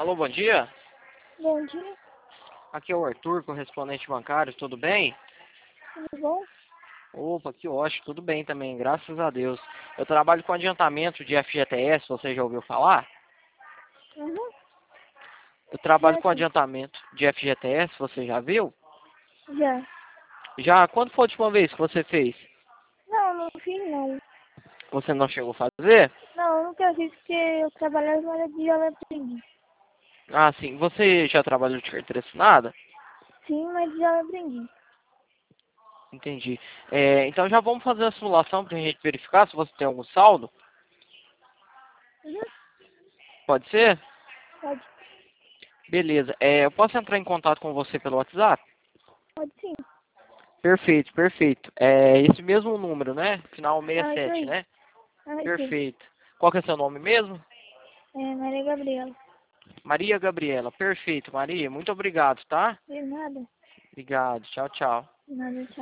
Alô, bom dia. Bom dia, Aqui é o Arthur, correspondente bancário, tudo bem? tudo bom? Opa, que ótimo, tudo bem também, graças a Deus. Eu trabalho com adiantamento de FGTS, você já ouviu falar? Uhum, Eu trabalho já com sim, adiantamento de FGTS, você já viu? já. Já, quando foi a última vez que você fez? Não, não fiz não. Você não chegou a fazer? Não, eu nunca fiz porque eu trabalhava na área de jovem aprendiz. Ah, sim, você já trabalhou de carteira assinada? Sim, mas de jovem aprendiz. Entendi. Então já vamos fazer a simulação para a gente verificar se você tem algum saldo? Uhum, Pode ser? pode, Beleza. Eu posso entrar em contato com você pelo WhatsApp? pode sim. Perfeito, perfeito. É esse mesmo número, né? Final Ah, isso 67, aí. né? Ah, isso aí. Perfeito. Qual que é seu nome mesmo? É, Maria Gabriela. Maria Gabriela. Perfeito, Maria. Muito obrigado, tá? De nada, Obrigado. Tchau, tchau. de nada, tchau.